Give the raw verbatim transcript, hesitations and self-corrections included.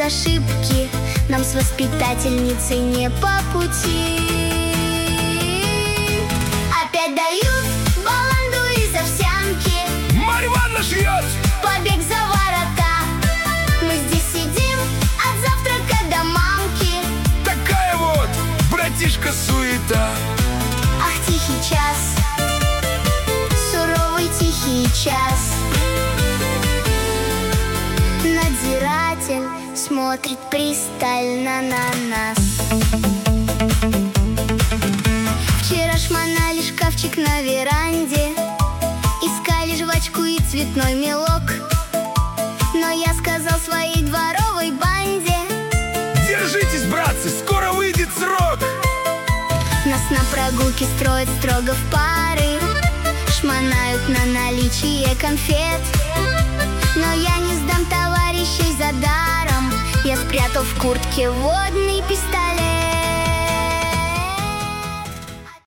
ошибки, нам с воспитательницей не по пути. Опять дают баланду из овсянки, Марья Ивановна шьет побег за ворота. Мы здесь сидим от завтрака до мамки. такая вот, братишка, суета. Ах, тихий час, суровый тихий час. Надзиратель смотрит пристально на нас. Вчера шмонали шкафчик на веранде, искали жвачку и цветной мелок. Но я сказал своей дворовой банде: Держитесь, братцы, скоро выйдет срок. нас на прогулке строят строго в пары, шмонают на наличие конфет. Но я не сдам товарищей за даром, я спрятал в куртке водный пистолет.